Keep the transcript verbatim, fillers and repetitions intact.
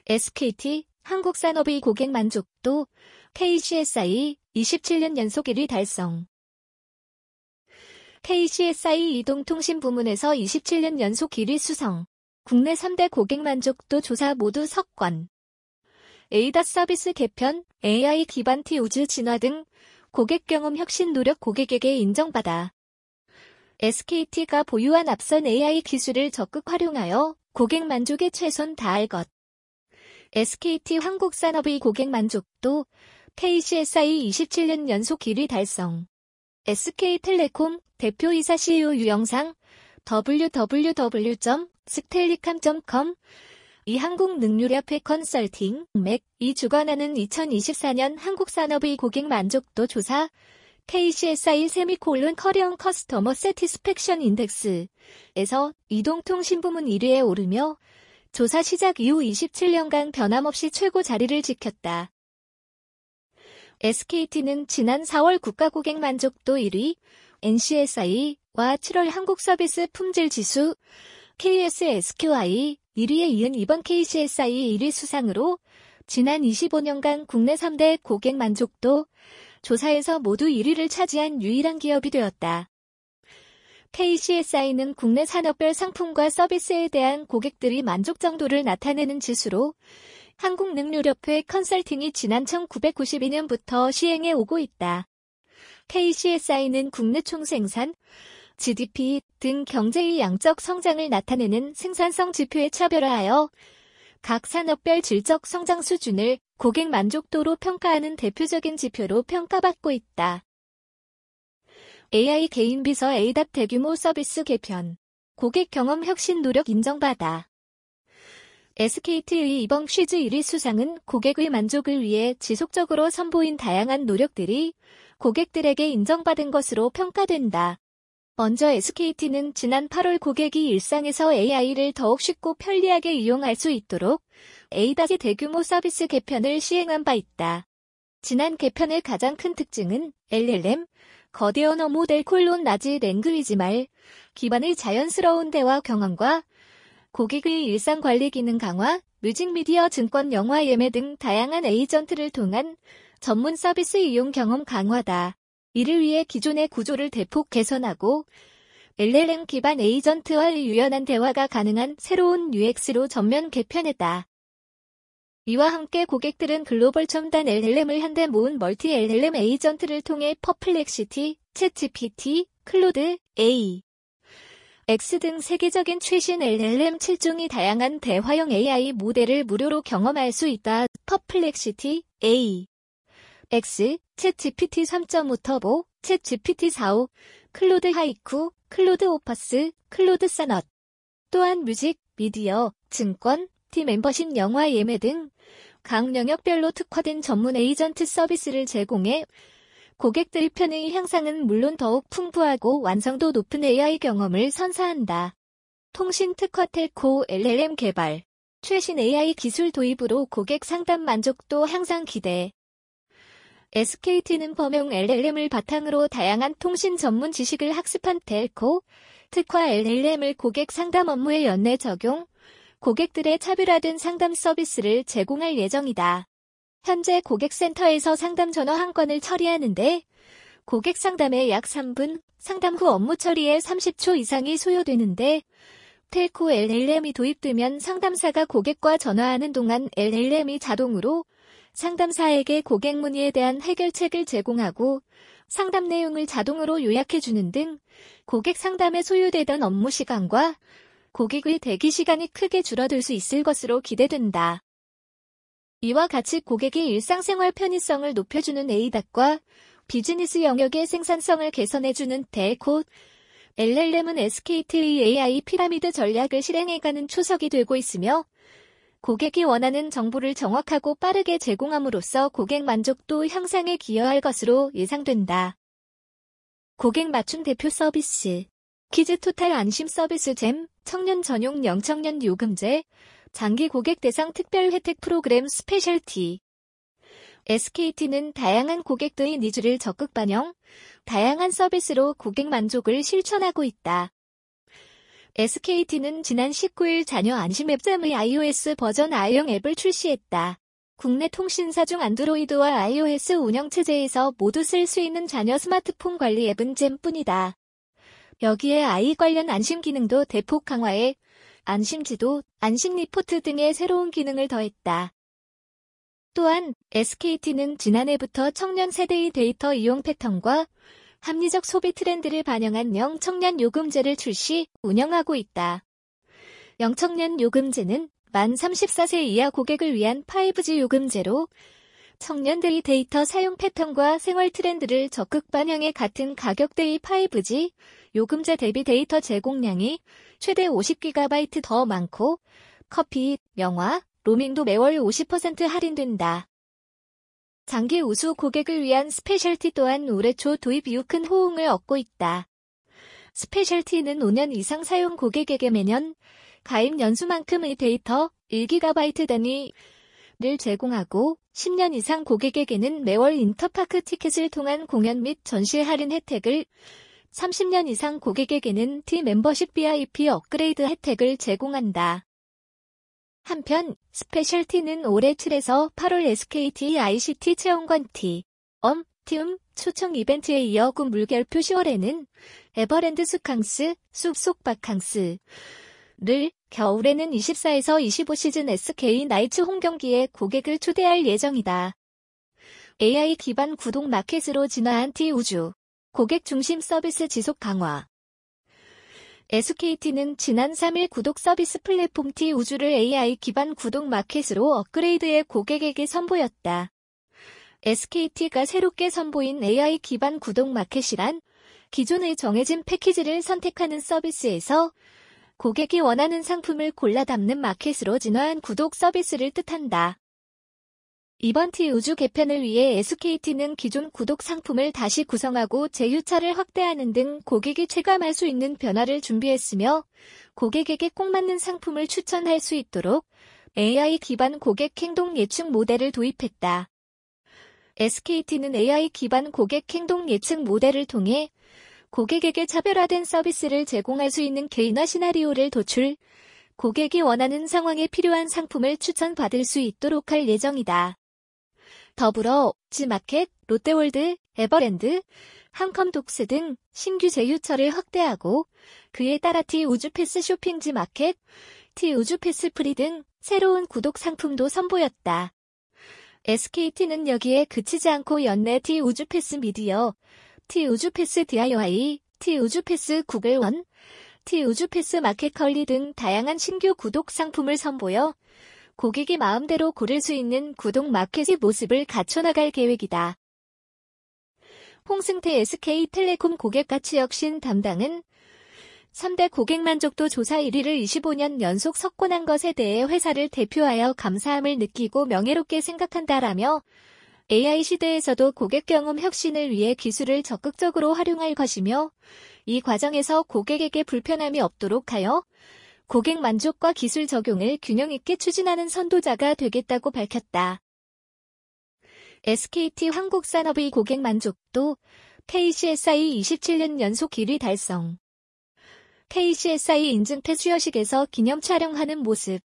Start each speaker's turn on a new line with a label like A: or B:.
A: 에스케이티, 한국산업의 고객 만족도, 케이씨에스아이, 이십칠 년 연속 일 위 달성. 케이씨에스아이 이동통신 부문에서 이십칠 년 연속 일 위 수성. 국내 삼 대 고객 만족도 조사 모두 석권. 에이다스 서비스 개편, 에이아이 기반 티 우주 진화 등 고객 경험 혁신 노력 고객에게 인정받아. 에스케이티가 보유한 앞선 에이아이 기술을 적극 활용하여 고객 만족에 최선 다할 것. 에스케이티 한국산업의 고객 만족도, 케이씨에스아이 이십칠 년 연속 일 위 달성. 에스케이텔레콤 대표이사 씨이오 유영상, 더블유 더블유 더블유 점 스텔리캄 점 컴, 이 한국능률협회 컨설팅, 맥이 주관하는 이천이십사 년 한국산업의 고객 만족도 조사, 케이씨에스아이 세미콜론 커리언 커스터머 세티스팩션 인덱스에서 이동통신 부문 일 위에 오르며 조사 시작 이후 이십칠 년간 변함없이 최고 자리를 지켰다. 에스케이티는 지난 사월 국가고객 만족도 일 위, 엔씨에스아이와 칠월 한국서비스 품질지수, 케이에스에스큐아이 일 위에 이은 이번 케이씨에스아이 일 위 수상으로 지난 이십오 년간 국내 삼 대 고객 만족도 조사에서 모두 일 위를 차지한 유일한 기업이 되었다. 케이씨에스아이는 국내 산업별 상품과 서비스에 대한 고객들이 만족 정도를 나타내는 지수로 한국능률협회 컨설팅이 지난 천구백구십이 년부터 시행해 오고 있다. 케이씨에스아이는 국내 총생산, 지디피 등 경제의 양적 성장을 나타내는 생산성 지표에 차별화하여 각 산업별 질적 성장 수준을 고객 만족도로 평가하는 대표적인 지표로 평가받고 있다. 에이아이 개인 비서 에이답 대규모 서비스 개편, 고객 경험 혁신 노력 인정받아. 에스케이티의 이번 시즈 일 위 수상은 고객의 만족을 위해 지속적으로 선보인 다양한 노력들이 고객들에게 인정받은 것으로 평가된다. 먼저 에스케이티는 지난 팔월 고객이 일상에서 에이아이를 더욱 쉽고 편리하게 이용할 수 있도록 에이다스 대규모 서비스 개편을 시행한 바 있다. 지난 개편의 가장 큰 특징은 엘엘엠, 거대 언어 모델 콜론 라지 랭귀지 말 기반의 자연스러운 대화 경험과 고객의 일상 관리 기능 강화, 뮤직미디어 증권 영화 예매 등 다양한 에이전트를 통한 전문 서비스 이용 경험 강화다. 이를 위해 기존의 구조를 대폭 개선하고 엘엘엠 기반 에이전트와의 유연한 대화가 가능한 새로운 유엑스로 전면 개편했다. 이와 함께 고객들은 글로벌 첨단 엘엘엠을 한데 모은 멀티 엘엘엠 에이전트를 통해 퍼플렉시티, 챗지피티, 클로드, 에이, X 등 세계적인 최신 엘엘엠 칠 종의 다양한 대화형 에이아이 모델을 무료로 경험할 수 있다. 퍼플렉시티, 에이, X, 챗지피티 삼 점 오 터보, 챗지피티 사 점 오, 클로드 하이쿠, 클로드 오퍼스, 클로드 사넛. 또한 뮤직, 미디어, 증권, 티 멤버십 영화 예매 등 각 영역별로 특화된 전문 에이전트 서비스를 제공해 고객들의 편의 향상은 물론 더욱 풍부하고 완성도 높은 에이아이 경험을 선사한다. 통신 특화 텔코 엘엘엠 개발, 최신 에이아이 기술 도입으로 고객 상담 만족도 향상 기대. 에스케이티는 범용 엘엘엠을 바탕으로 다양한 통신 전문 지식을 학습한 텔코, 특화 엘엘엠을 고객 상담 업무에 연내 적용, 고객들의 차별화된 상담 서비스를 제공할 예정이다. 현재 고객센터에서 상담 전화 한 건을 처리하는데 고객 상담에 약 삼 분, 상담 후 업무 처리에 삼십 초 이상이 소요되는데 텔코 엘엘엠이 도입되면 상담사가 고객과 전화하는 동안 엘엘엠이 자동으로 상담사에게 고객 문의에 대한 해결책을 제공하고 상담 내용을 자동으로 요약해주는 등 고객 상담에 소요되던 업무 시간과 고객의 대기 시간이 크게 줄어들 수 있을 것으로 기대된다. 이와 같이 고객의 일상생활 편의성을 높여주는 에이답과 비즈니스 영역의 생산성을 개선해주는 텔코, 엘엘엠은 에스케이티의 에이아이 피라미드 전략을 실행해가는 초석이 되고 있으며 고객이 원하는 정보를 정확하고 빠르게 제공함으로써 고객 만족도 향상에 기여할 것으로 예상된다. 고객 맞춤 대표 서비스, 키즈토탈 안심 서비스 잼, 청년 전용 영청년 요금제, 장기 고객 대상 특별 혜택 프로그램 스페셜티. 에스케이티는 다양한 고객들의 니즈를 적극 반영, 다양한 서비스로 고객 만족을 실천하고 있다. 에스케이티는 지난 십구 일 자녀 안심앱잼의 iOS 버전 아이용 앱을 출시했다. 국내 통신사 중 안드로이드와 iOS 운영체제에서 모두 쓸 수 있는 자녀 스마트폰 관리 앱은 잼뿐이다. 여기에 아이 관련 안심 기능도 대폭 강화해 안심지도, 안심 리포트 등의 새로운 기능을 더했다. 또한 에스케이티는 지난해부터 청년 세대의 데이터 이용 패턴과 합리적 소비 트렌드를 반영한 영청년 요금제를 출시, 운영하고 있다. 영청년 요금제는 만 서른네 세 이하 고객을 위한 파이브지 요금제로 청년들의 데이터 사용 패턴과 생활 트렌드를 적극 반영해 같은 가격대의 파이브지 요금제 대비 데이터 제공량이 최대 오십 기가바이트 더 많고 커피, 영화, 로밍도 매월 오십 퍼센트 할인된다. 장기 우수 고객을 위한 스페셜티 또한 올해 초 도입 이후 큰 호응을 얻고 있다. 스페셜티는 오 년 이상 사용 고객에게 매년 가입 연수만큼의 데이터 일 기가바이트 단위를 제공하고 십 년 이상 고객에게는 매월 인터파크 티켓을 통한 공연 및 전시 할인 혜택을, 삼십 년 이상 고객에게는 T 멤버십 브이아이피 업그레이드 혜택을 제공한다. 한편 스페셜티는 올해 칠에서 팔월 에스케이티 아이씨티 체험관 T, 엄, 티움 초청 이벤트에 이어 구 물결표 시월에는 에버랜드 스캉스, 숲속 바캉스를, 겨울에는 이십사에서 이십오 시즌 에스케이 나이츠 홈경기에 고객을 초대할 예정이다. 에이아이 기반 구독 마켓으로 진화한 T우주, 고객 중심 서비스 지속 강화. 에스케이티는 지난 삼 일 구독 서비스 플랫폼 T우주를 에이아이 기반 구독 마켓으로 업그레이드해 고객에게 선보였다. 에스케이티가 새롭게 선보인 에이아이 기반 구독 마켓이란 기존의 정해진 패키지를 선택하는 서비스에서 고객이 원하는 상품을 골라 담는 마켓으로 진화한 구독 서비스를 뜻한다. 이번 T우주 개편을 위해 에스케이티는 기존 구독 상품을 다시 구성하고 제휴처를 확대하는 등 고객이 체감할 수 있는 변화를 준비했으며 고객에게 꼭 맞는 상품을 추천할 수 있도록 에이아이 기반 고객 행동 예측 모델을 도입했다. 에스케이티는 에이아이 기반 고객 행동 예측 모델을 통해 고객에게 차별화된 서비스를 제공할 수 있는 개인화 시나리오를 도출, 고객이 원하는 상황에 필요한 상품을 추천받을 수 있도록 할 예정이다. 더불어 지마켓, 롯데월드, 에버랜드, 한컴독스 등 신규 제휴처를 확대하고 그에 따라 T우주 패스 쇼핑지 마켓, T우주 패스 프리 등 새로운 구독 상품도 선보였다. 에스케이티는 여기에 그치지 않고 연내 T우주 패스 미디어, T우주 패스 디아이와이, T우주 패스 구글원, T우주 패스 마켓컬리 등 다양한 신규 구독 상품을 선보여 고객이 마음대로 고를 수 있는 구독 마켓의 모습을 갖춰나갈 계획이다. 홍승태 에스케이텔레콤 고객가치 혁신 담당은 삼 대 고객 만족도 조사 일 위를 이십오 년 연속 석권한 것에 대해 회사를 대표하여 감사함을 느끼고 명예롭게 생각한다라며 에이아이 시대에서도 고객 경험 혁신을 위해 기술을 적극적으로 활용할 것이며 이 과정에서 고객에게 불편함이 없도록 하여 고객 만족과 기술 적용을 균형 있게 추진하는 선도자가 되겠다고 밝혔다. 에스케이티 한국산업의 고객 만족도 케이씨에스아이 이십칠 년 연속 일 위 달성. 케이씨에스아이 인증패 수여식에서 기념 촬영하는 모습.